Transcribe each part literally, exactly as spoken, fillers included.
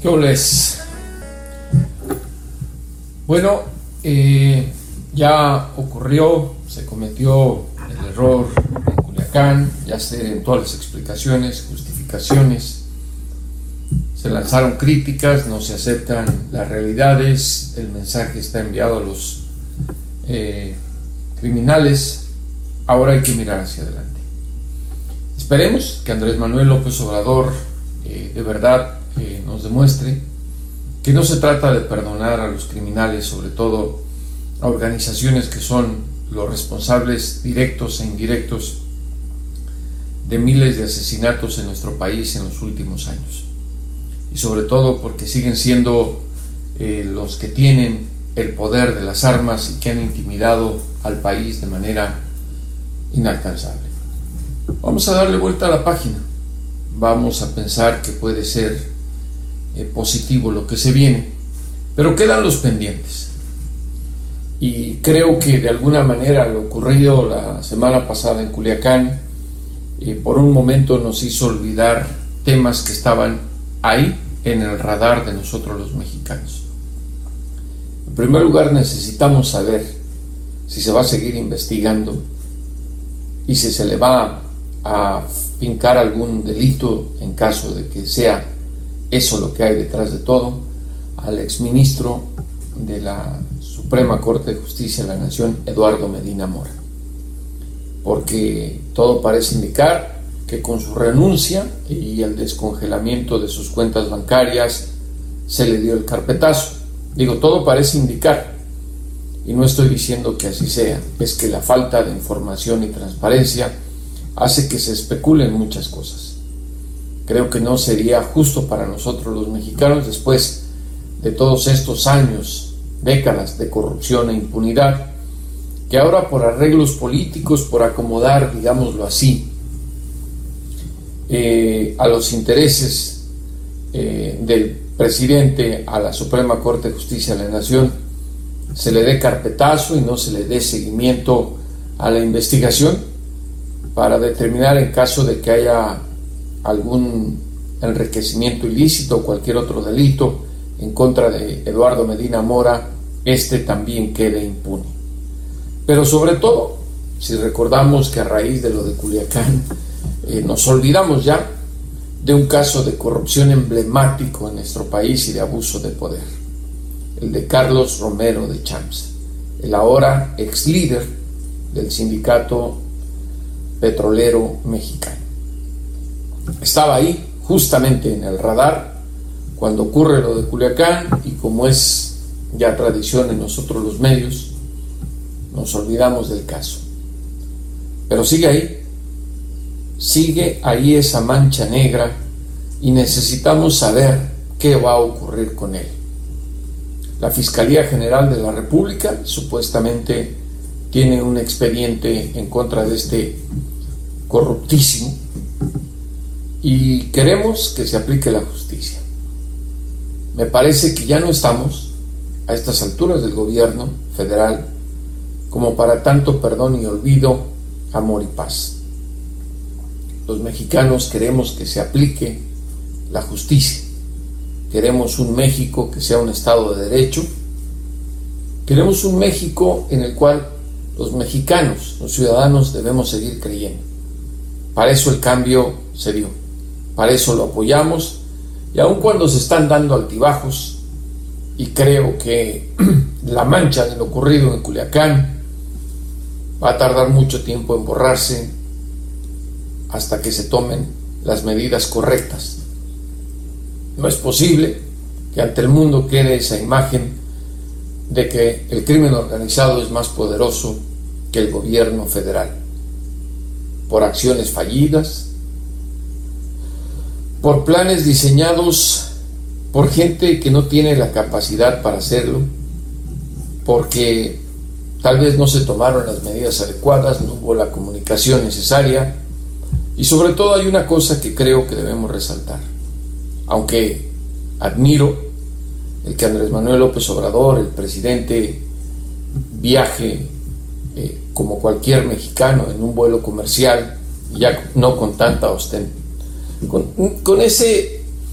¿Qué les? Bueno, eh, ya ocurrió, se cometió el error en Culiacán, ya se dieron todas las explicaciones, justificaciones, se lanzaron críticas, no se aceptan las realidades, el mensaje está enviado a los eh, criminales, ahora hay que mirar hacia adelante. Esperemos que Andrés Manuel López Obrador eh, de verdad eh, nos demuestre que no se trata de perdonar a los criminales, sobre todo a organizaciones que son los responsables directos e indirectos de miles de asesinatos en nuestro país en los últimos años, y sobre todo porque siguen siendo eh, los que tienen el poder de las armas y que han intimidado al país de manera inalcanzable. Vamos a darle vuelta a la página, vamos a pensar que puede ser eh, positivo lo que se viene, pero quedan los pendientes. Y creo que de alguna manera lo ocurrido la semana pasada en Culiacán eh, por un momento nos hizo olvidar temas que estaban ahí en el radar de nosotros los mexicanos. En primer lugar, necesitamos saber si se va a seguir investigando y si se le va a fincar algún delito en caso de que sea eso lo que hay detrás de todo al exministro de la Suprema Corte de Justicia de la Nación, Eduardo Medina Mora, porque todo parece indicar que con su renuncia y el descongelamiento de sus cuentas bancarias se le dio el carpetazo. Digo, todo parece indicar, y no estoy diciendo que así sea, es que la falta de información y transparencia hace que se especulen muchas cosas. Creo que no sería justo para nosotros los mexicanos, después de todos estos años, décadas de corrupción e impunidad, que ahora por arreglos políticos, por acomodar, digámoslo así, eh, a los intereses eh, del presidente a la Suprema Corte de Justicia de la Nación, se le dé carpetazo y no se le dé seguimiento a la investigación para determinar en caso de que haya algún enriquecimiento ilícito o cualquier otro delito en contra de Eduardo Medina Mora, este también quede impune. Pero sobre todo, si recordamos que a raíz de lo de Culiacán eh, nos olvidamos ya de un caso de corrupción emblemático en nuestro país y de abuso de poder, el de Carlos Romero de Champs, el ahora ex líder del sindicato petrolero mexicano. Estaba ahí justamente en el radar cuando ocurre lo de Culiacán, y como es ya tradición en nosotros los medios, nos olvidamos del caso. Pero sigue ahí, sigue ahí esa mancha negra, y necesitamos saber qué va a ocurrir con él. La Fiscalía General de la República supuestamente tiene un expediente en contra de este corruptísimo, y queremos que se aplique la justicia. Me parece que ya no estamos a estas alturas del gobierno federal como para tanto perdón y olvido, amor y paz. Los mexicanos queremos que se aplique la justicia. Queremos un México que sea un Estado de Derecho. Queremos un México en el cual los mexicanos, los ciudadanos, debemos seguir creyendo. Para eso el cambio se dio. Para eso lo apoyamos. Y aun cuando se están dando altibajos, y creo que la mancha de lo ocurrido en Culiacán va a tardar mucho tiempo en borrarse hasta que se tomen las medidas correctas. No es posible que ante el mundo quede esa imagen de que el crimen organizado es más poderoso que el gobierno federal, por acciones fallidas, por planes diseñados por gente que no tiene la capacidad para hacerlo, porque tal vez no se tomaron las medidas adecuadas, no hubo la comunicación necesaria, y sobre todo hay una cosa que creo que debemos resaltar. Aunque admiro el que Andrés Manuel López Obrador, el presidente, viaje eh, como cualquier mexicano en un vuelo comercial, ya no con tanta ostentación, con, con ese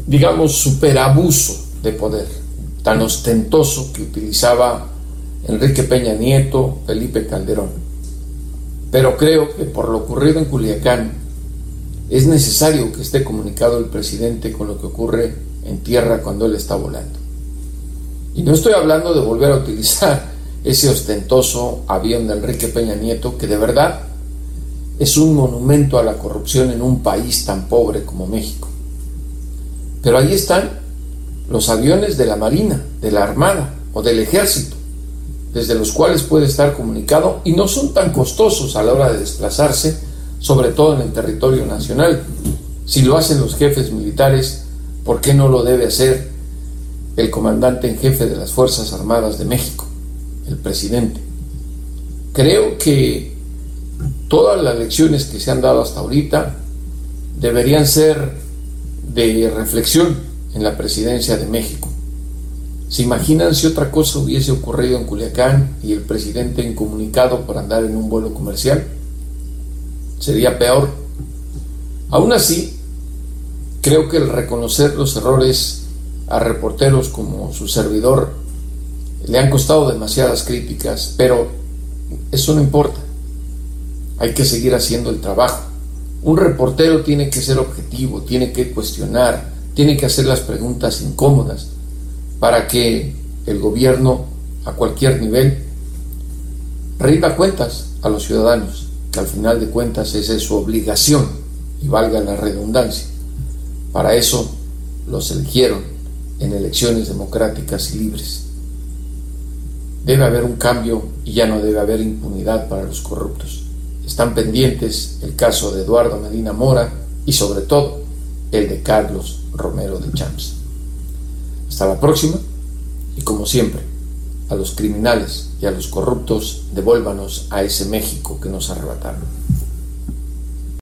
digamos, superabuso de poder, tan ostentoso que utilizaba Enrique Peña Nieto, Felipe Calderón. Pero creo que por lo ocurrido en Culiacán es necesario que esté comunicado el presidente con lo que ocurre en tierra cuando él está volando. Y no estoy hablando de volver a utilizar ese ostentoso avión de Enrique Peña Nieto, que de verdad es un monumento a la corrupción en un país tan pobre como México. Pero ahí están los aviones de la Marina, de la Armada o del Ejército, desde los cuales puede estar comunicado, y no son tan costosos a la hora de desplazarse, sobre todo en el territorio nacional. Si lo hacen los jefes militares, ¿por qué no lo debe hacer el comandante en jefe de las Fuerzas Armadas de México, el presidente? Creo que todas las lecciones que se han dado hasta ahorita deberían ser de reflexión en la presidencia de México. ¿Se imaginan si otra cosa hubiese ocurrido en Culiacán y el presidente incomunicado por andar en un vuelo comercial? Sería peor. Aún así, creo que el reconocer los errores a reporteros como su servidor le han costado demasiadas críticas, pero eso no importa. Hay que seguir haciendo el trabajo. Un reportero tiene que ser objetivo, tiene que cuestionar, tiene que hacer las preguntas incómodas para que el gobierno a cualquier nivel rinda cuentas a los ciudadanos, que al final de cuentas esa es su obligación, y valga la redundancia. Para eso los eligieron en elecciones democráticas y libres. Debe haber un cambio y ya no debe haber impunidad para los corruptos. Están pendientes el caso de Eduardo Medina Mora y sobre todo el de Carlos Romero de Champs. Hasta la próxima, y como siempre, a los criminales y a los corruptos devuélvanos a ese México que nos arrebataron.